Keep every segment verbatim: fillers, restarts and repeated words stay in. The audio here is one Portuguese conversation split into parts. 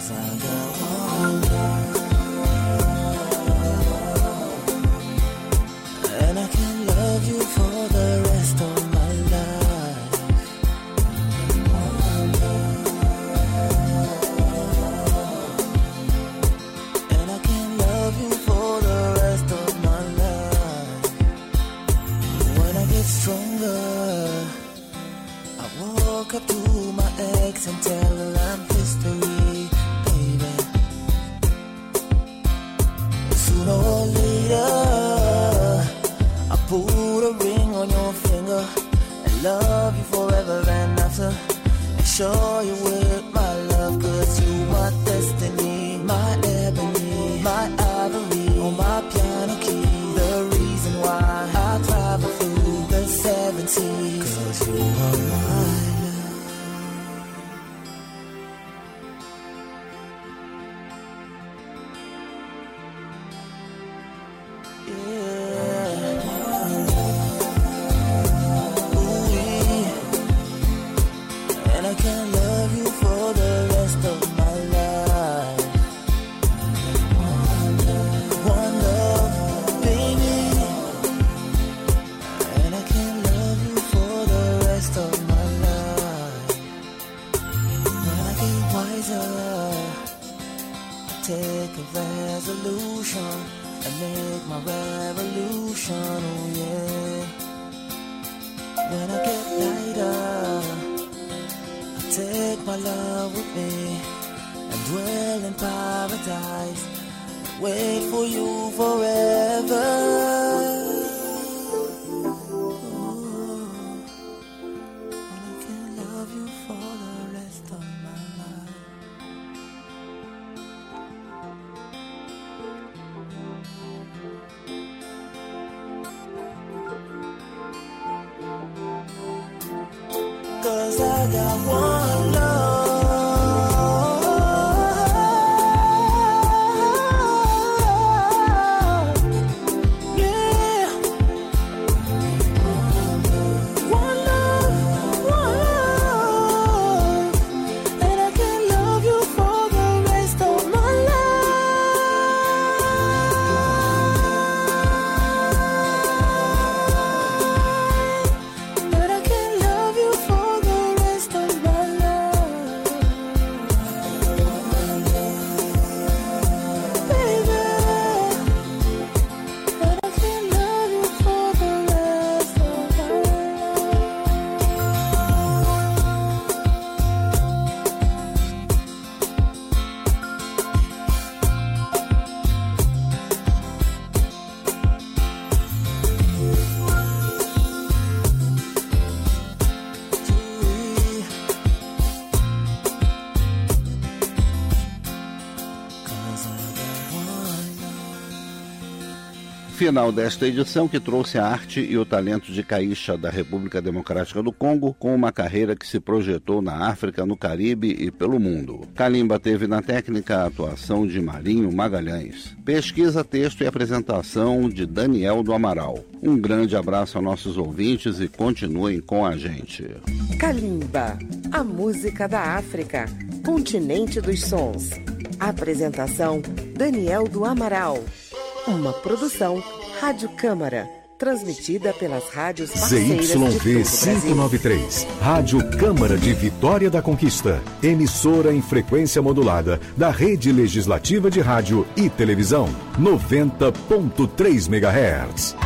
Final desta edição, que trouxe a arte e o talento de Caixa da República Democrática do Congo, com uma carreira que se projetou na África, no Caribe e pelo mundo. Kalimba teve na técnica a atuação de Marinho Magalhães. Pesquisa, texto e apresentação de Daniel do Amaral. Um grande abraço a nossos ouvintes e continuem com a gente. Kalimba, a música da África, continente dos sons. Apresentação, Daniel do Amaral. Uma produção Rádio Câmara, transmitida pelas rádios parceiras Z Y V quinhentos e noventa e três, Rádio Câmara de Vitória da Conquista, emissora em frequência modulada da Rede Legislativa de Rádio e Televisão, noventa ponto três megahertz.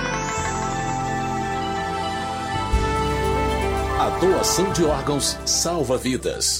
A doação de órgãos salva vidas.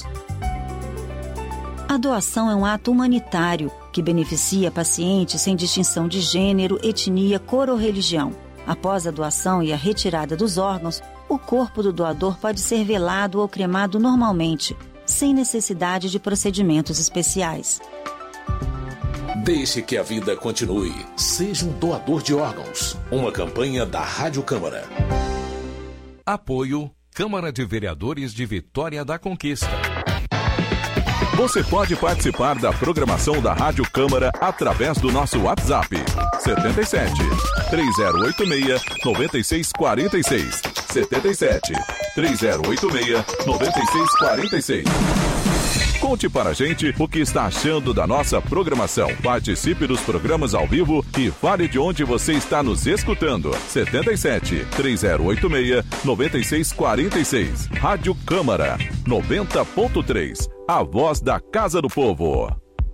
A doação é um ato humanitário que beneficia pacientes sem distinção de gênero, etnia, cor ou religião. Após a doação e a retirada dos órgãos, o corpo do doador pode ser velado ou cremado normalmente, sem necessidade de procedimentos especiais. Deixe que a vida continue. Seja um doador de órgãos. Uma campanha da Rádio Câmara. Apoio Câmara de Vereadores de Vitória da Conquista. Você pode participar da programação da Rádio Câmara através do nosso WhatsApp setenta e sete, três zero oito seis, nove seis quatro seis setenta e sete, três zero oito seis, nove seis quatro seis. Conte para a gente o que está achando da nossa programação. Participe dos programas ao vivo e fale de onde você está nos escutando. setenta e sete, três zero oito seis, nove seis quatro seis. Rádio Câmara noventa ponto três. A voz da Casa do Povo.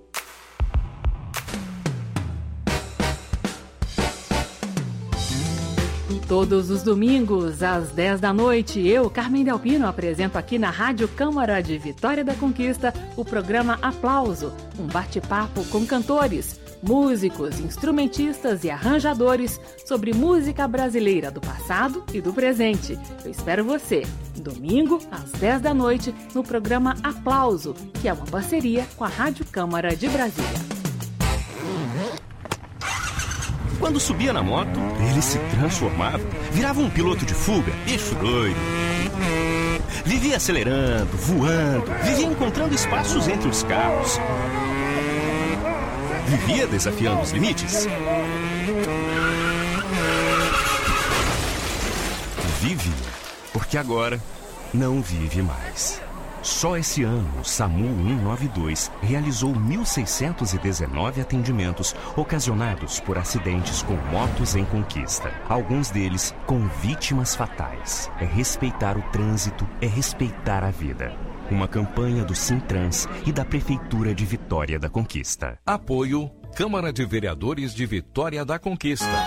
Todos os domingos, às dez da noite, eu, Carmen Delpino, apresento aqui na Rádio Câmara de Vitória da Conquista o programa Aplauso, um bate-papo com cantores, músicos, instrumentistas e arranjadores sobre música brasileira do passado e do presente. Eu espero você, domingo, às dez da noite, no programa Aplauso, que é uma parceria com a Rádio Câmara de Brasília. Quando subia na moto, ele se transformava, virava um piloto de fuga, bicho doido. Vivia acelerando, voando, vivia encontrando espaços entre os carros. Vivia desafiando os limites. Vive, porque agora não vive mais. Só esse ano, o SAMU cento e noventa e dois realizou mil seiscentos e dezenove atendimentos ocasionados por acidentes com motos em conquista. Alguns deles com vítimas fatais. É respeitar o trânsito, é respeitar a vida. Uma campanha do Sintrans e da Prefeitura de Vitória da Conquista. Apoio Câmara de Vereadores de Vitória da Conquista.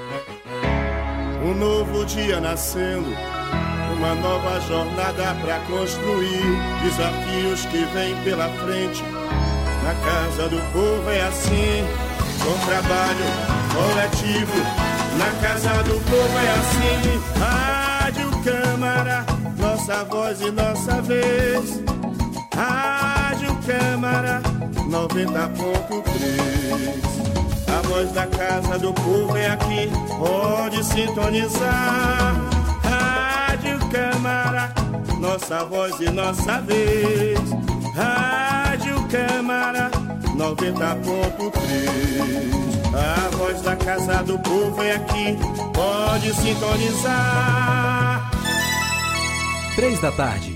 Um novo dia nascendo, uma nova jornada pra construir, desafios que vêm pela frente. Na Casa do Povo é assim, com trabalho coletivo. Na Casa do Povo é assim, Rádio Câmara, nossa voz e nossa vez. Rádio Câmara noventa ponto três. A voz da Casa do Povo é aqui, pode sintonizar. Rádio Câmara, nossa voz e nossa vez. Rádio Câmara noventa ponto três. A voz da Casa do Povo é aqui, pode sintonizar. Três da tarde.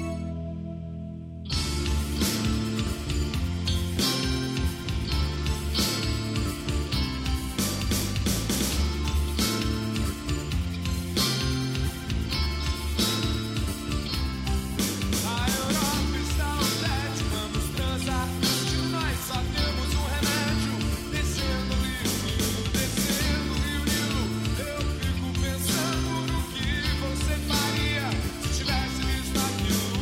Pensando no que você faria se tivesse visto aquilo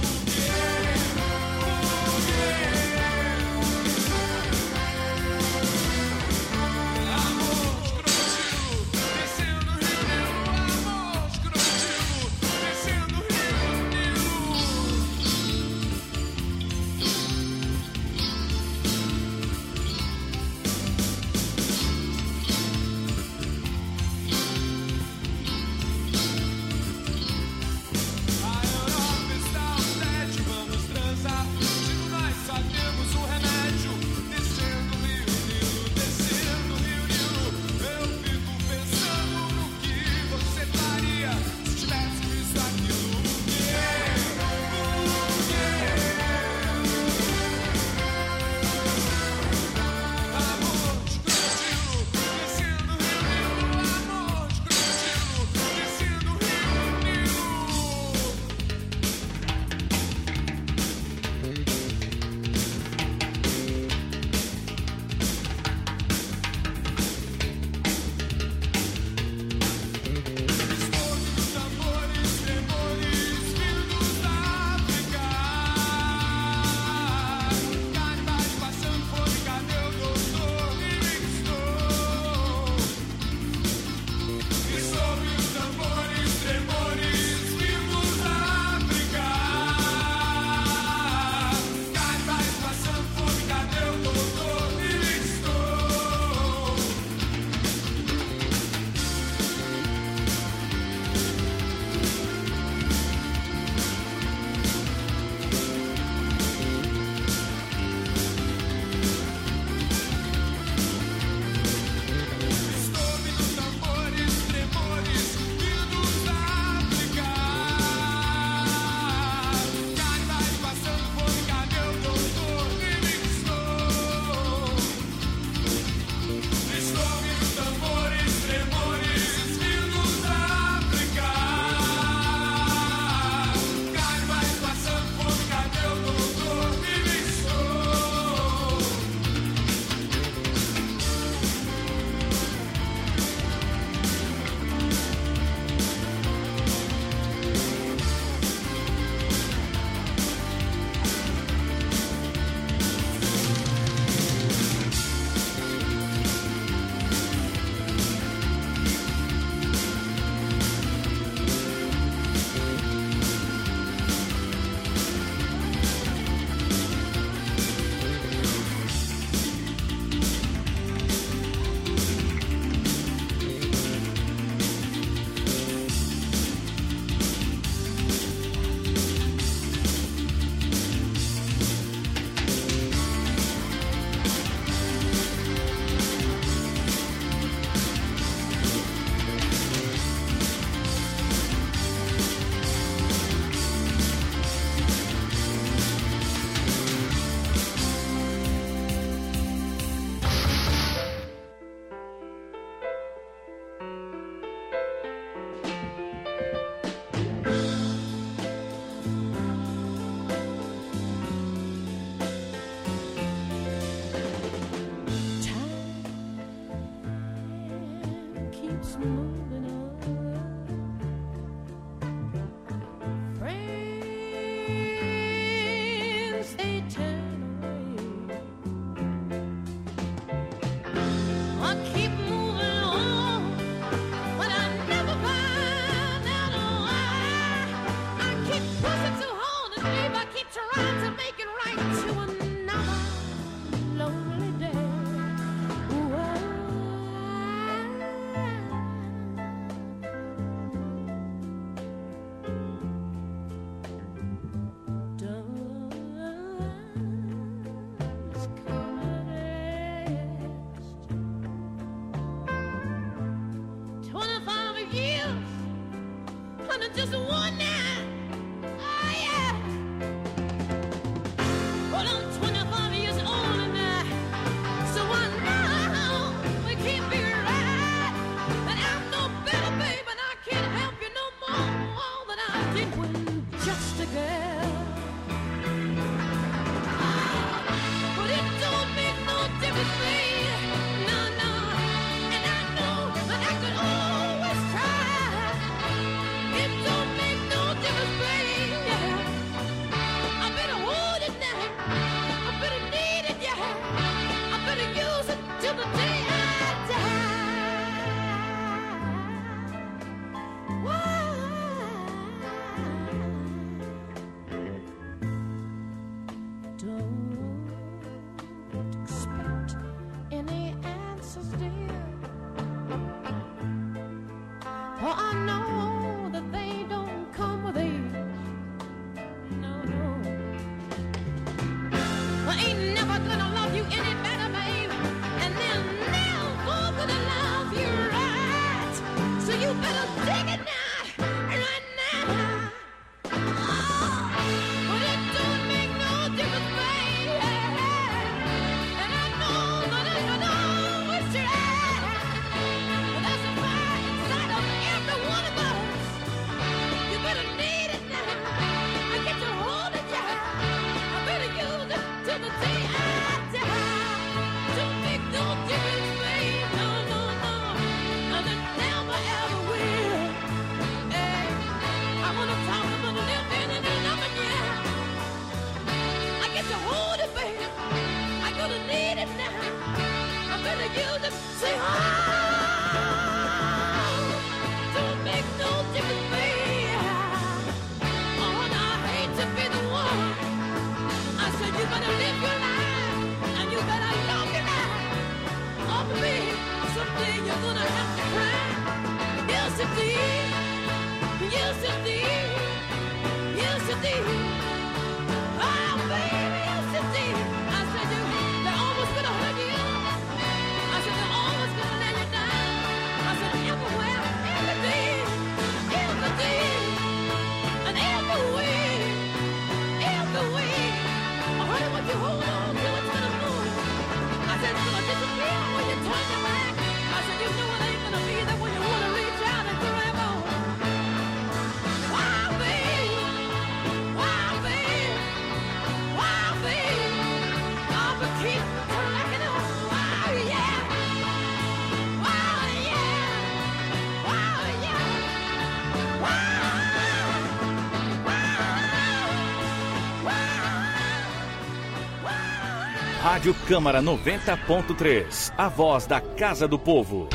Rádio Câmara noventa ponto três, a voz da Casa do Povo.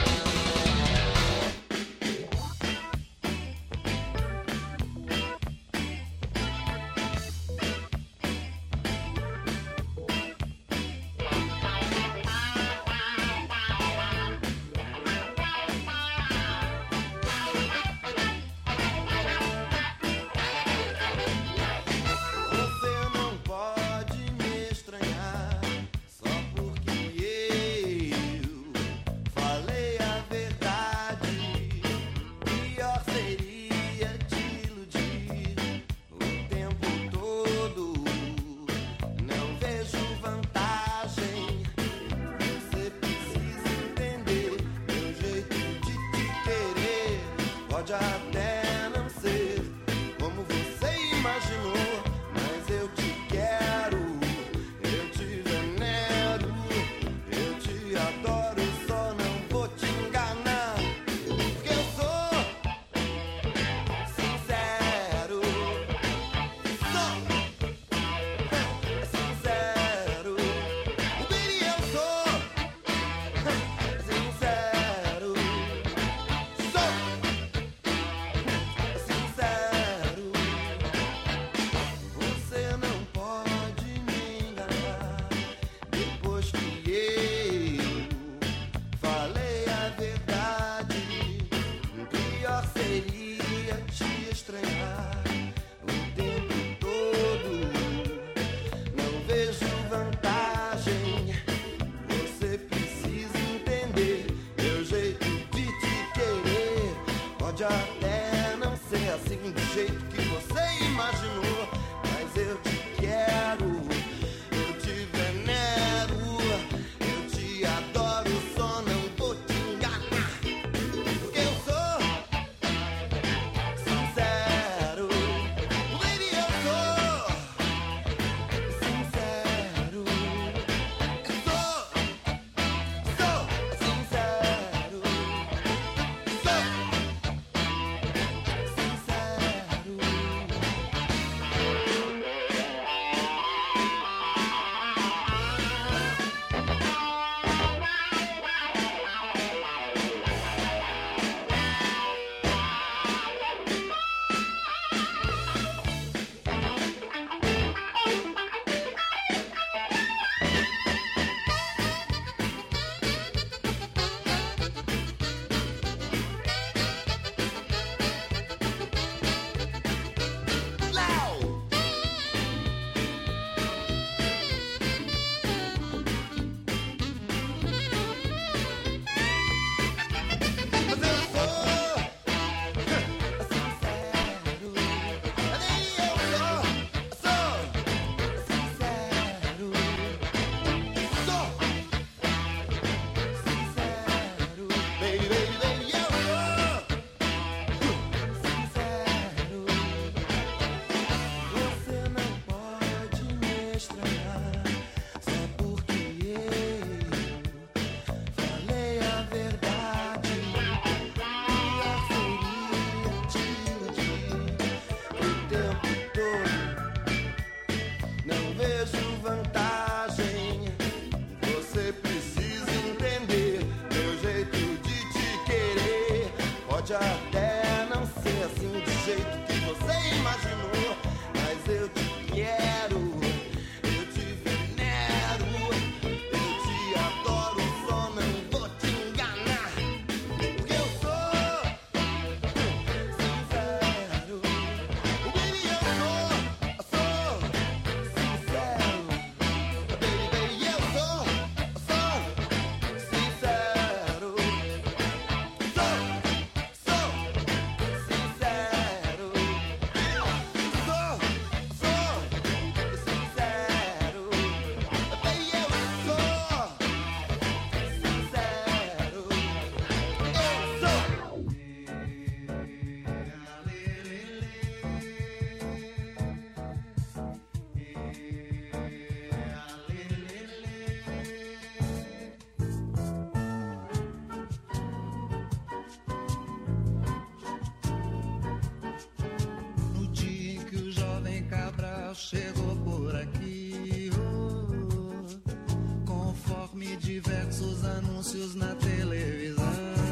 diversos anúncios na televisão.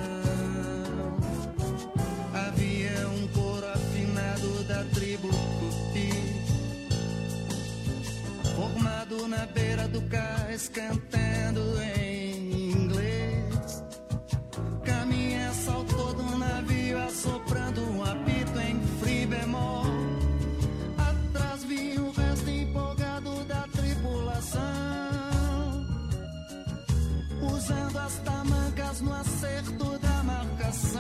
Havia um coro afinado da tribo Tupi, formado na beira do cais, cantando em inglês. Caminha saltou do navio, assoprando um apito em free bemol. Atrás vinha o resto empolgado da tripulação, usando as tamancas no acerto da marcação,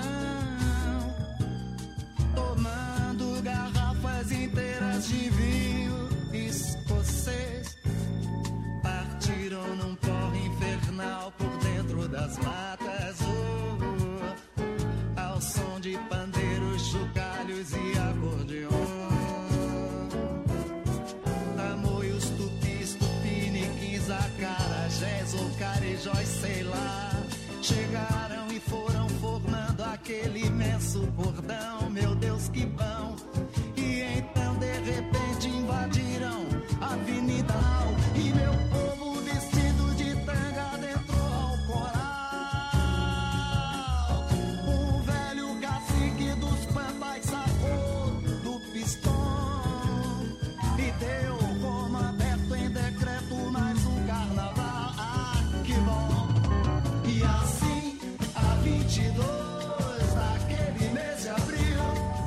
tomando garrafas inteiras de vinho escocês. Partiram num porre infernal por dentro das matas, oh, oh, ao som de pandeiros, chocalhos e acordeon. Tamoios, tupis, tupiniquins, acarajés ou carijós, sei lá, chegaram e foram formando aquele imenso bordão. Meu Deus, que bom! E então de repente invadiram a Avenida Al, e meu povo vestido de tanga adentrou ao coral. Um velho cacique dos pampas sacou do pistão e deu como aberto em decreto mais um carnaval. Ah, que bom! E assim, a vinte e dois daquele mês de abril,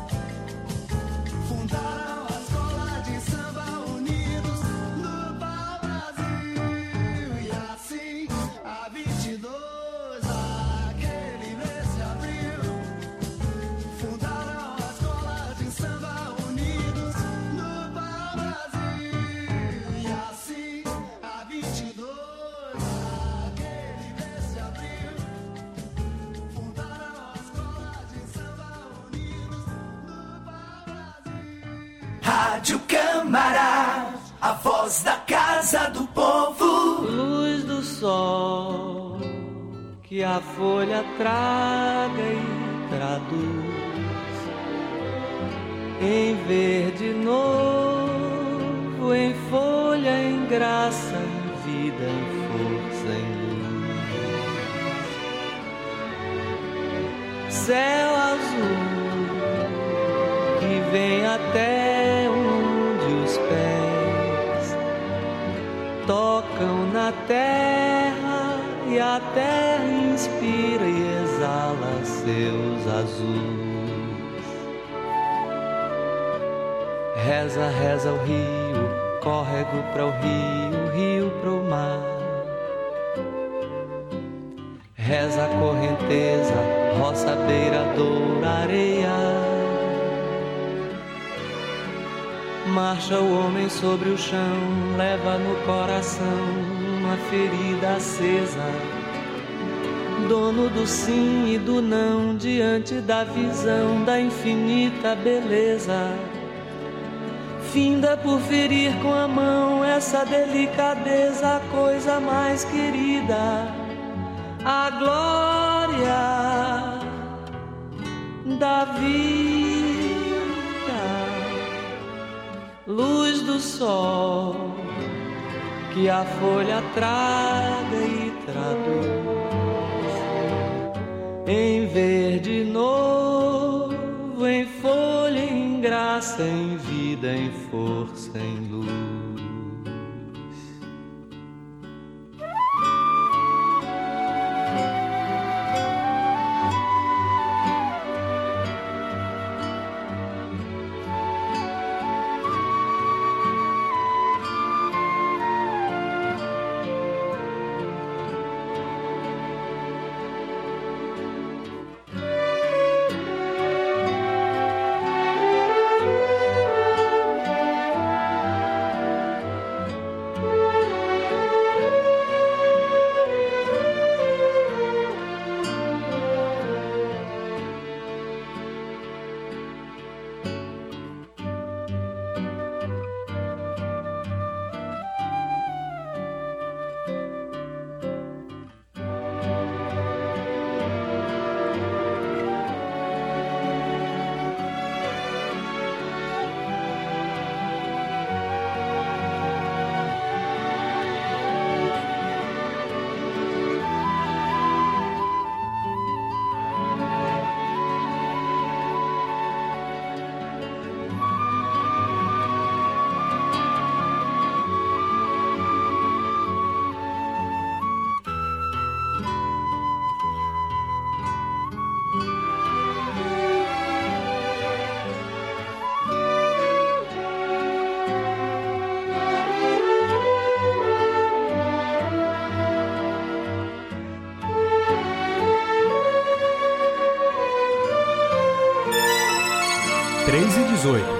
fundaram a Escola de Samba Unidos no pau-brasil. E assim, a vinte e dois daquele mês de abril, fundaram a Escola de Samba Unidos no pau-brasil. E assim, a vinte e dois daquele mês de abril, fundaram a Escola de Samba Unidos no pau-brasil. Rádio Câmara, a voz da casa do povo. Luz do sol que a folha traga e traduz em verde novo, em folha, em graça, em vida, em força, em luz. Céu azul que vem até onde os pés tocam na terra, e a terra inspira e exala seus azuis. Reza, reza o rio, córrego para o rio, rio para o mar. Reza a correnteza, roça, beira, doura, areia. Marcha o homem sobre o chão, leva no coração uma ferida acesa, dono do sim e do não, diante da visão da infinita beleza. Finda por ferir com a mão essa delicadeza, a coisa mais querida, a glória da vida. Luz do sol que a folha traga e traduz em verde novo, em folha, em graça, em vida, em força, em luz. três e dezoito.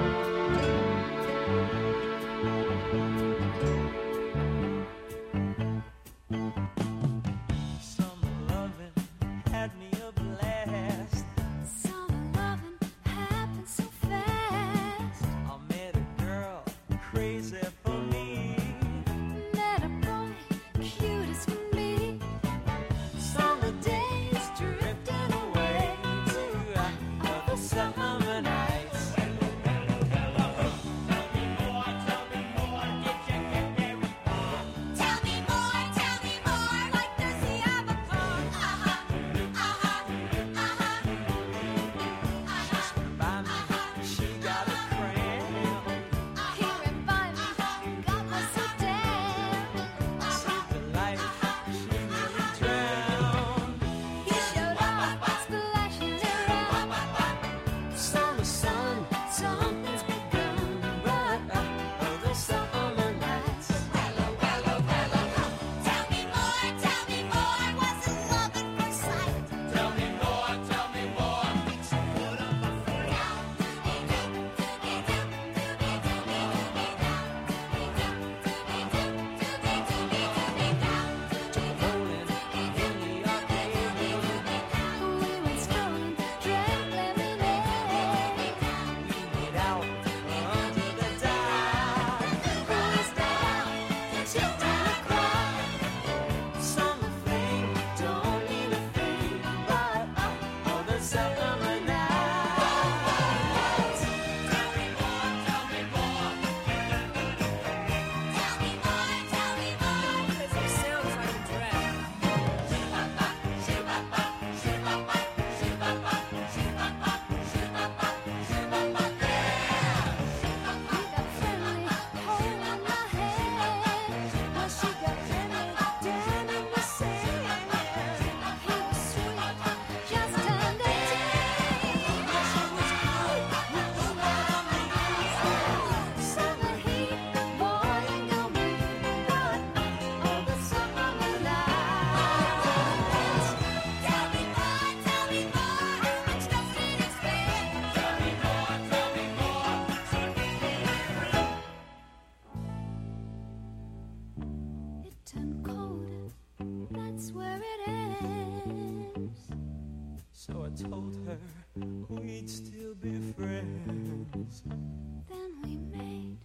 Told her we'd still be friends. Then we made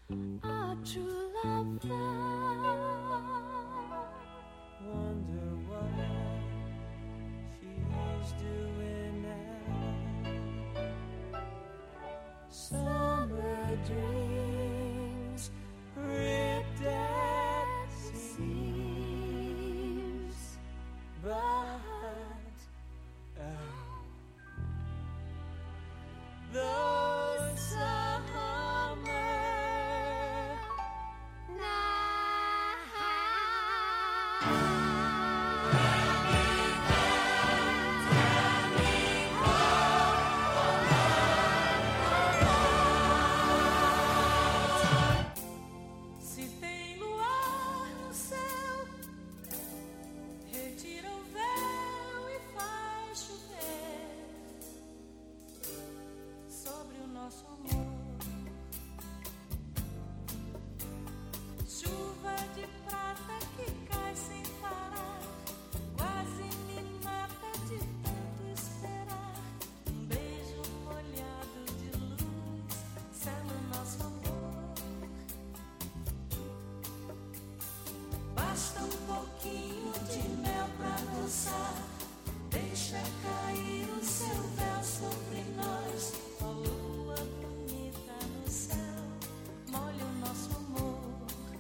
our true love vow. Wonder what she's doing now. Summer dreams ripped at seams, but those summer se tem luar no céu, retira o véu e faz chover sobre o nosso amor. Chuva de prata que cai sem parar, quase me mata de tanto esperar. Um beijo molhado de luz sela o nosso amor. Basta um pouquinho de mel pra adoçar, deixa cair o seu véu sobre nós. A lua bonita no céu molha o nosso amor.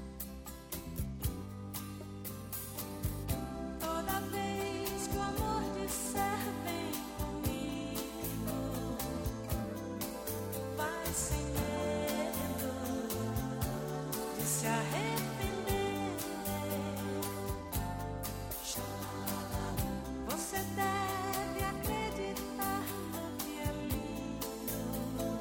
Toda vez que o amor disser vem comigo, vai sem medo de se arrepender. Você deve acreditar no que é lindo.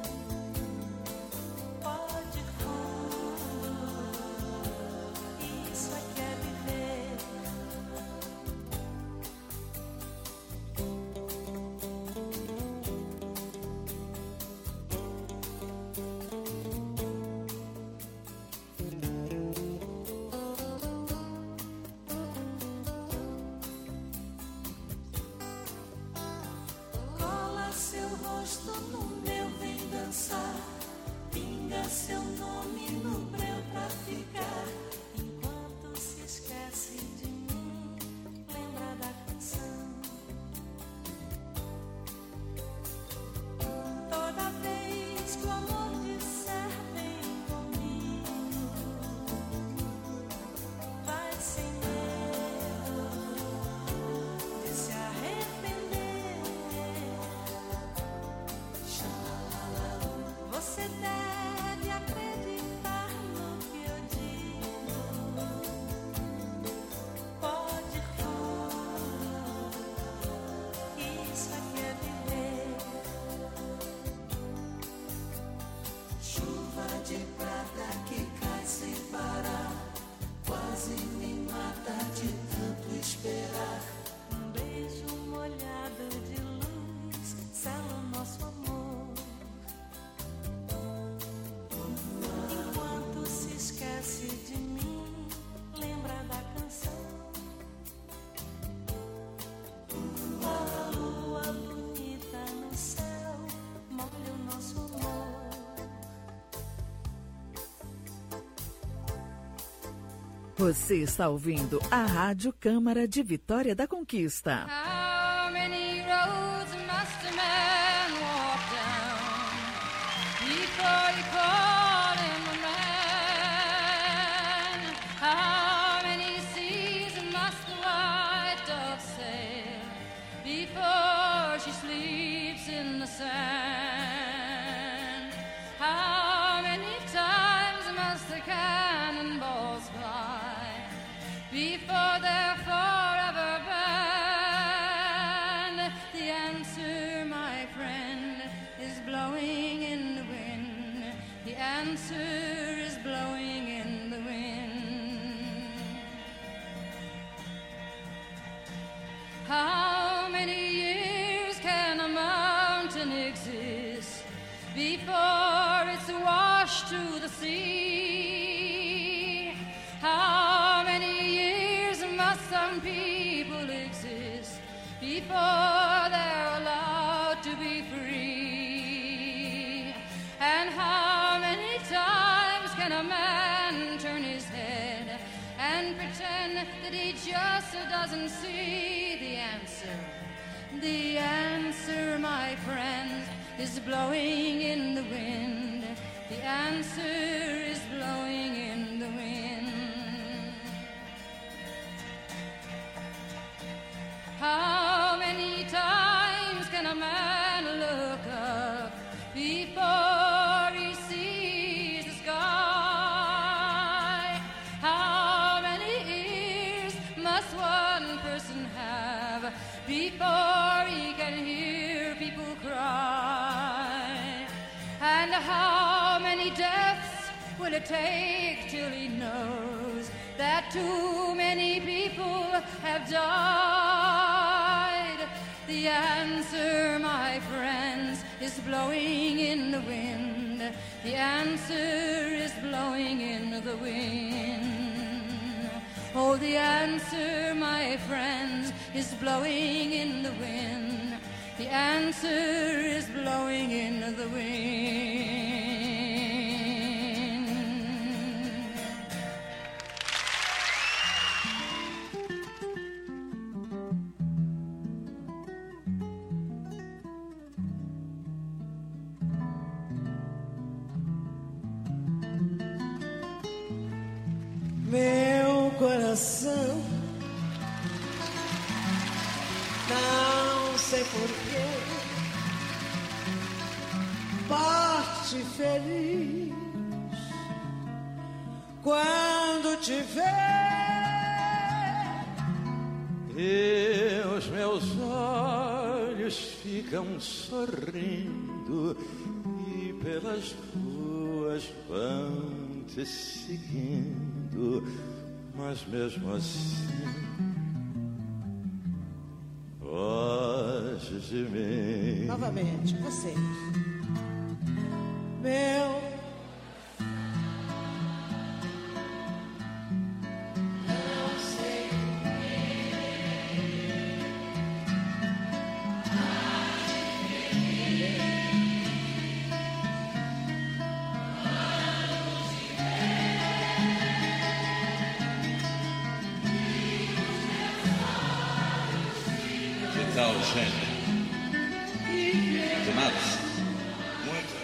Você está ouvindo a Rádio Câmara de Vitória da Conquista. How many roads must a man walk down before you call him a man? How many seas must the white dove sail before she sleeps in the sand? How many times must the cannonballs fly before they're forever banned? The answer, my friend, is blowing in the wind. The answer is blowing in the wind. How many years can a mountain exist before it's washed to the sea? How many years must some people exist before they're allowed to be free? And how many times can a man turn his head and pretend that he just doesn't see the answer? The answer, my friends, is blowing in the wind. The answer is blowing in the wind. How many times can a man look up before he sees the sky? How many ears must one person have before he can hear people cry? And how many deaths will it take till he knows that too many people have died? The answer, my friends, is blowing in the wind. The answer is blowing in the wind. Oh, the answer, my friends, is blowing in the wind. The answer is blowing in the wind. Meu coração, não sei porquê, bate feliz quando te vê. E os meus olhos ficam sorrindo e pelas ruas vão te seguindo, mas mesmo assim foge de mim. Novamente, vocês. Meu tal, gente? De nada. Muito.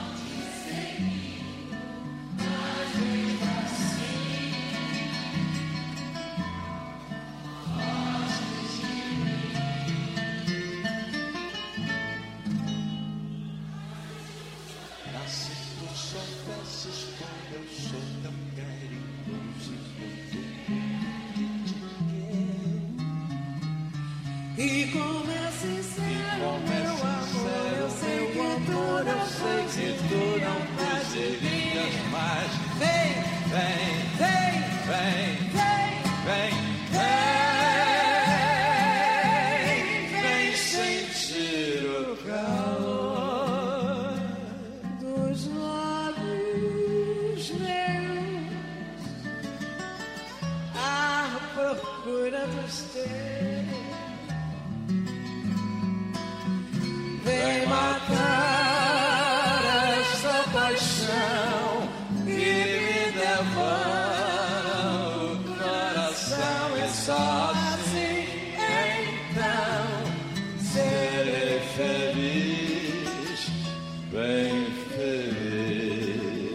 Se tu soubesses como eu sou tão carinhoso e como é sincero, meu amor, eu sei que tu não desirias mais. Vem, vem, vem, vem, vem, vem, vem, vem sentir o calor dos lábios meus à procura dos teus. Vem matar essa paixão que me devora o só assim então serei feliz, bem feliz.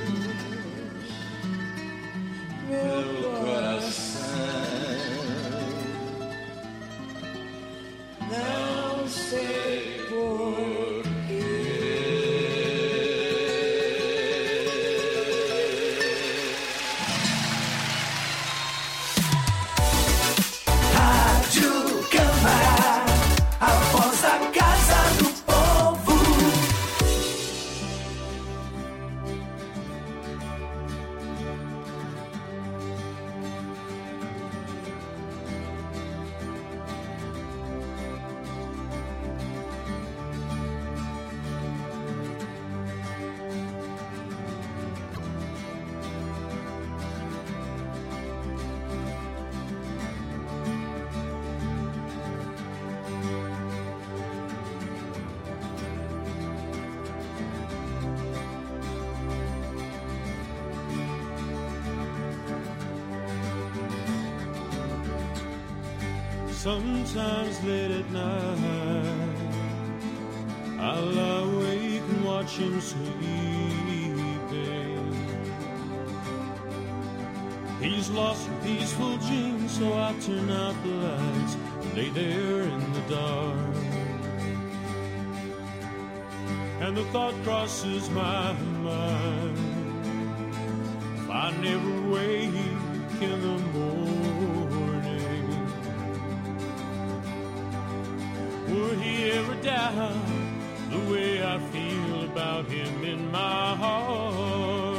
Meu coração não sei por Sometimes late at night I'll lie awake and watch him sleeping. He's lost a peaceful dream, so I turn out the lights and lay there in the dark. And the thought crosses my mind, if I never wake in the morning, would he ever doubt the way I feel about him in my heart?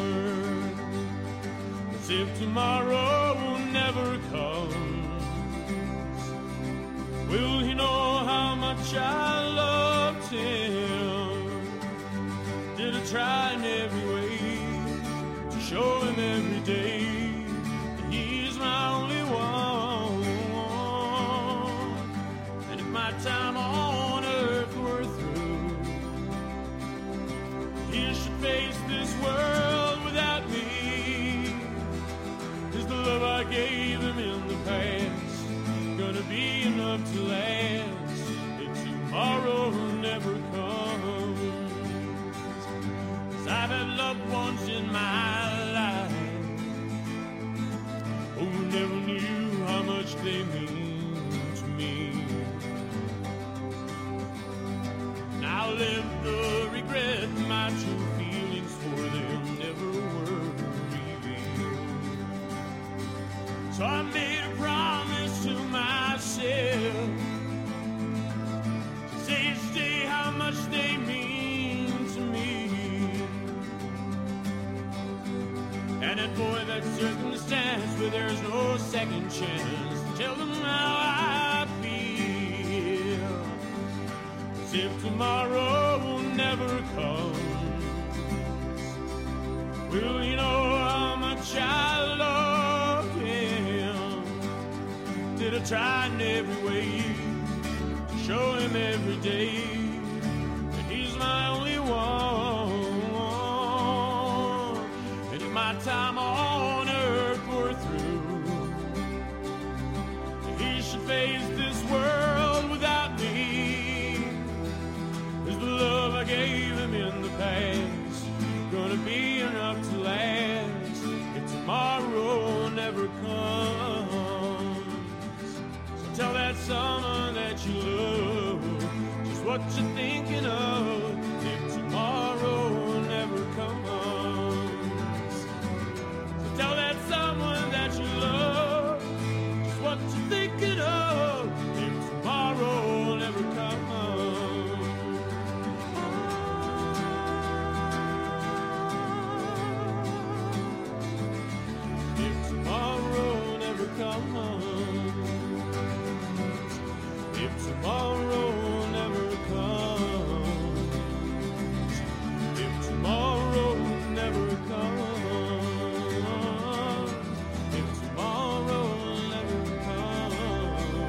As if tomorrow never comes, will he know how much I loved him? Did I try in every way to show him every day that he's my only one? And if my time on earth were through, he should face this world without me. Is the love I gave him in the past gonna be enough to last if tomorrow never comes? 'Cause I've had loved ones in my life who never knew how much they mean to me. Now live the regret my true feelings for them never were revealed. So I made a promise to myself to say each day how much they mean to me. And then for that circumstance where there's no second chance, tell them how I feel. As if tomorrow never comes, will you know how much I love him? Did I try in every way to show him every day that he's my only one? And if my time on earth were through, he should face this world without me. Is the love I gave him in the past gonna be enough to last if tomorrow never comes? So tell that someone that you love just what you're thinking of if tomorrow never comes. So tell that someone that you love just what you're thinking of if tomorrow never comes. If tomorrow never comes, if tomorrow never comes, if tomorrow never comes, if tomorrow never comes.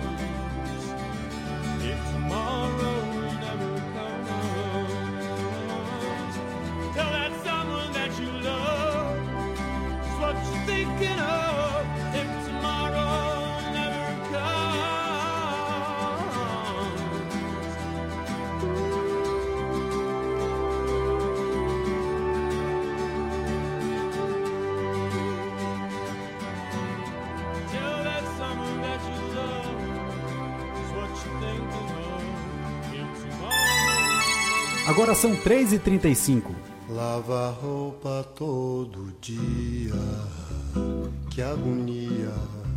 Agora são três e trinta e cinco. Lava roupa todo dia, que agonia.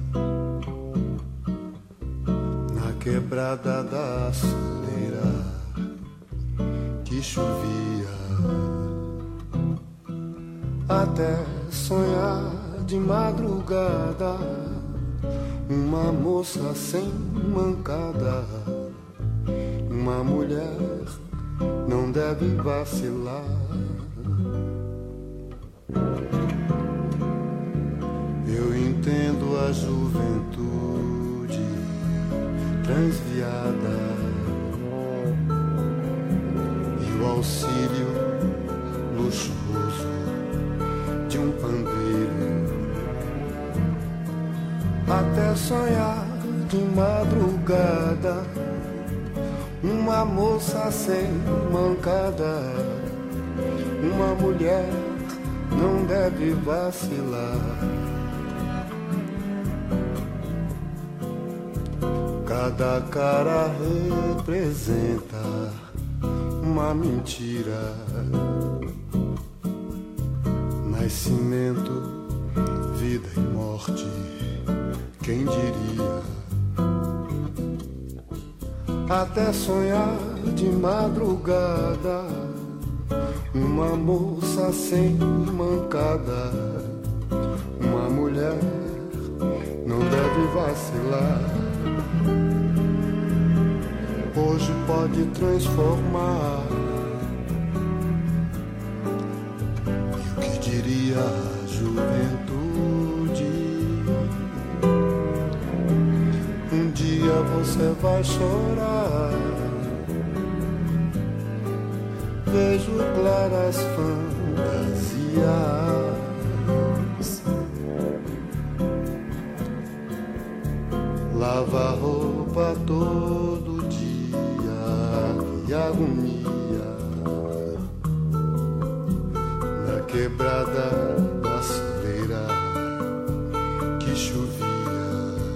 Na quebrada da soleira, que chovia. Até sonhar de madrugada, uma moça sem mancada. Uma mulher não deve vacilar. Eu entendo a juventude transviada e o auxílio luxuoso de um pandeiro. Até sonhar de madrugada, uma moça sem mancada. Uma mulher não deve vacilar. Cada cara representa uma mentira. Nascimento, vida e morte, quem diria? Até sonhar de madrugada, uma moça sem mancada. Uma mulher não deve vacilar. Hoje pode transformar. E o que diria a juventude? Um dia você vai chorar. Vejo claras fantasias. Lava roupa todo dia, e agonia. Na quebrada da soleira, que chovia.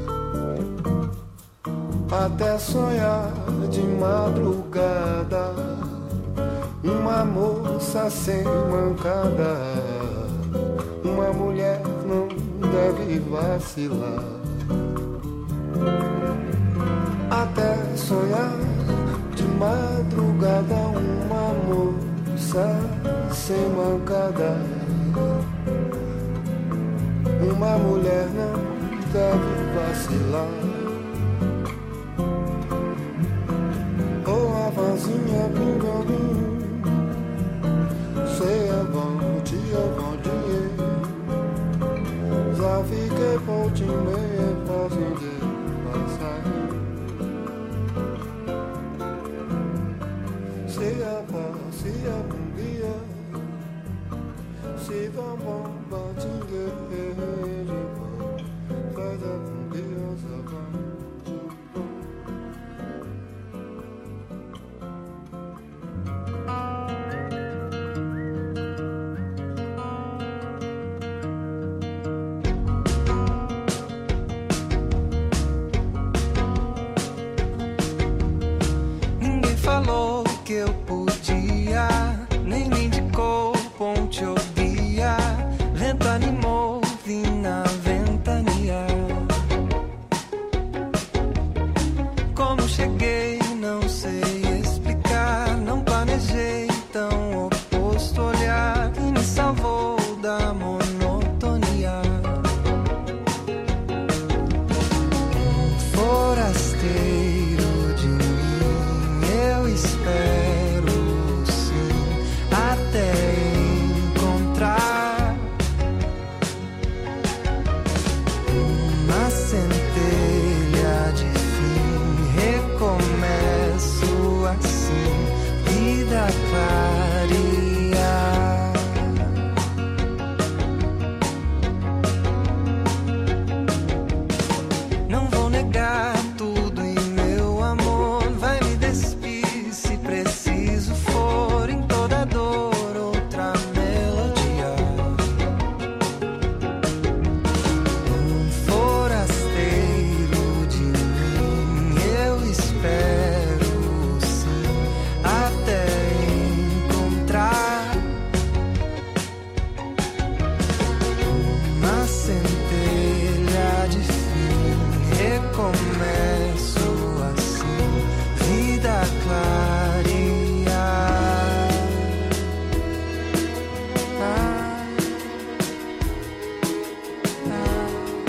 Até sonhar de madrugada, uma moça sem mancada. Uma mulher não deve vacilar. Até sonhar de madrugada, uma moça sem mancada. Uma mulher não deve vacilar. Oh, a vozinha, pingadinho, sei é bom dia, bom dia. Já fiquei por te meia, posso de passar. Se é bom, se é bom dia. Se bom, bom, bom dia. Faz a bom dia, se bom. Falou que eu podia, nem me indicou ponte ou guia. Vento animou, vim na ventania. Como cheguei, não sei explicar. Não planejei tão oposto olhar que me salvou da monotonia. Forasteiro de mim, eu espero sim até encontrar uma centelha de fim. Recomendo começo assim, vida clarear. Ah, ah,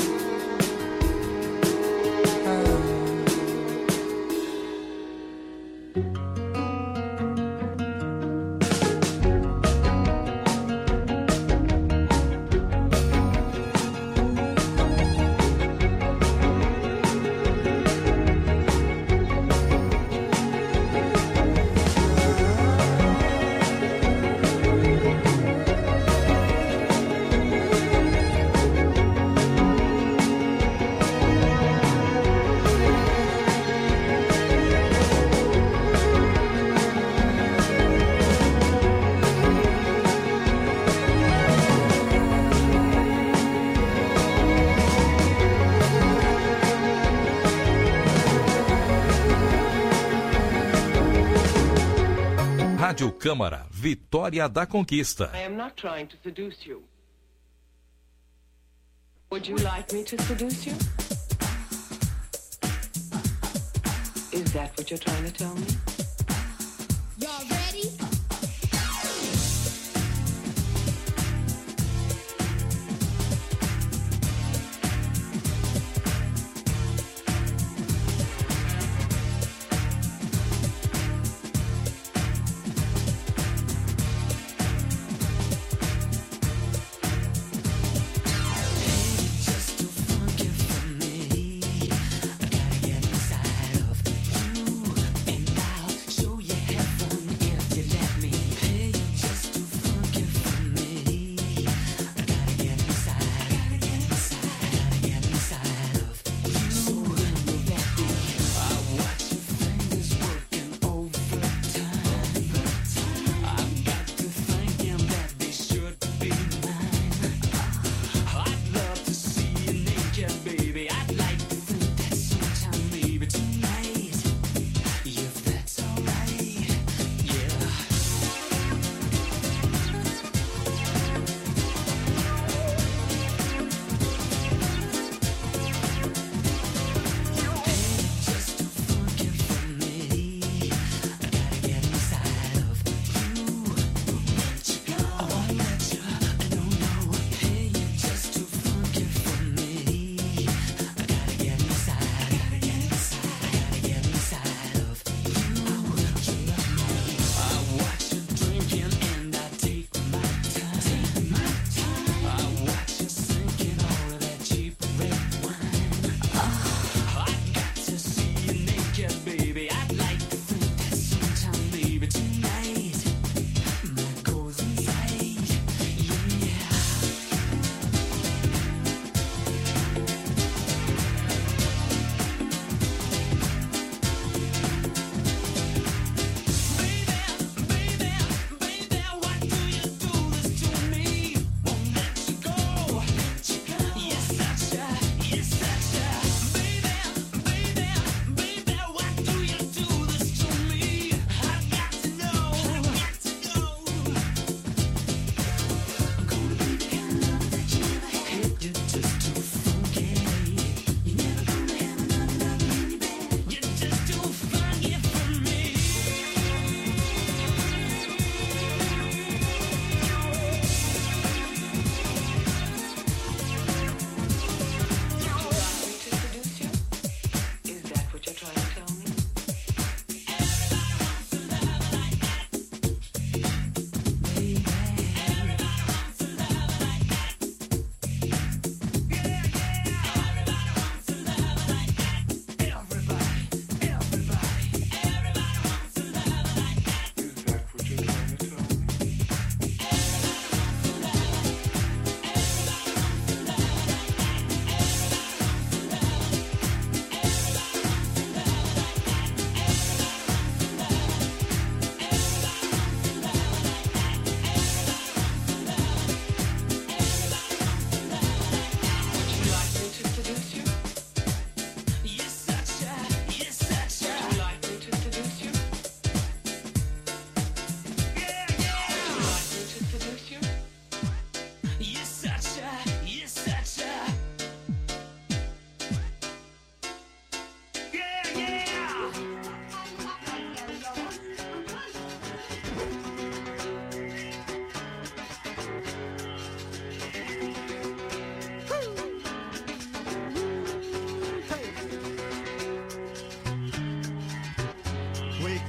Rádio Câmara, Vitória da Conquista. I am not trying to seduce you. Would you like me to seduce you? Is that what you're trying to tell me? Y'all ready? Show you heaven if you let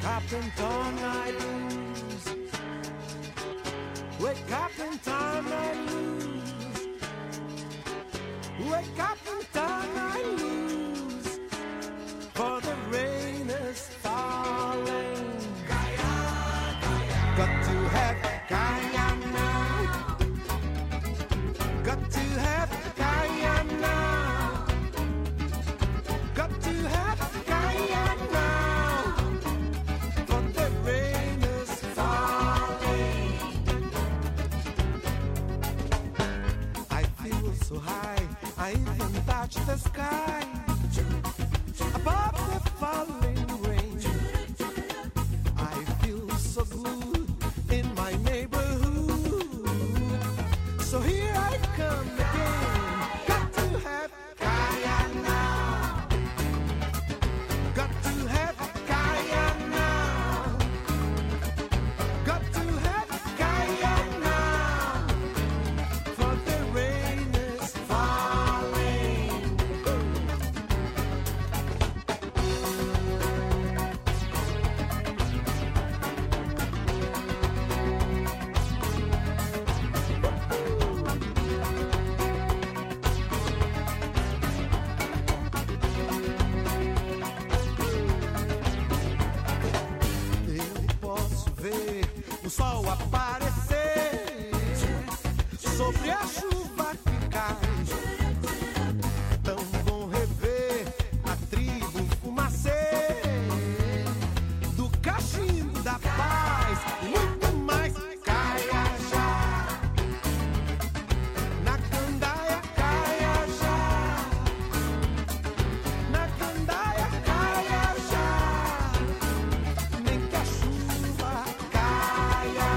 Wake up and turn night blues. Wake up and turn night blues. Wake up and turn night blues. For the rain is falling. Kaya, kaya. Got to have kaya now. Got to have kaya now. Got to have kaya now. For the rain is falling. I feel so high, I even touch the sky. Above the falling rain, I feel so good in my neighborhood. So here I come again. Got to have kaya now. Got to have kaya now. Got to have kaya now. For the rain is falling. Eu posso ver o sol aparecer sobre a chuva que cai. Tão bom rever a tribo fumacê do cachimbo da paz e muito mais. Caia já na candaia, caia já na candaia, caia já. Nem que a chuva caia.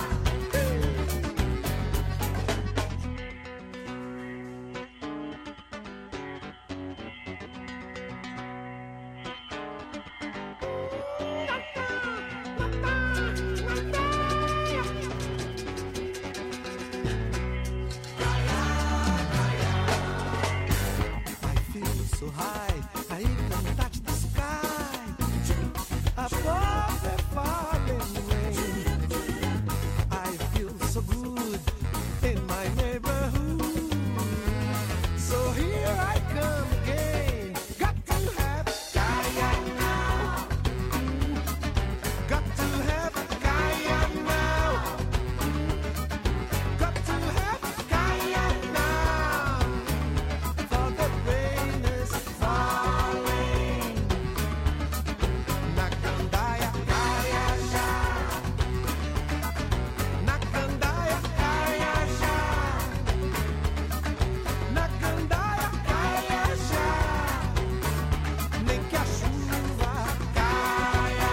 I feel so high, I even touch the sky. Above the falling rain, I feel so good in my neighborhood. So here I come again. Got to have kaya now. Got to have kaya now. Got to have kaya now. For the rain is falling. Na candaia, caia já. Na candaia, caia já. Na candaia, caia já. Nem que a chuva caia.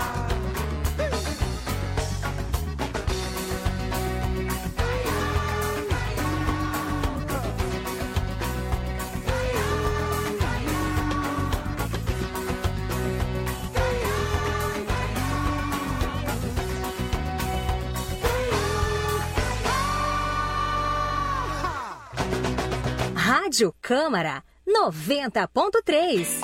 Rádio Câmara noventa ponto três.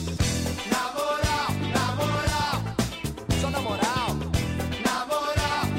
Na moral, na moral, só na moral, na moral.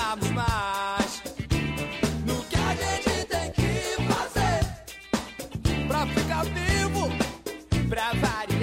pensarmos mais no que a gente tem que fazer pra ficar vivo, pra variar.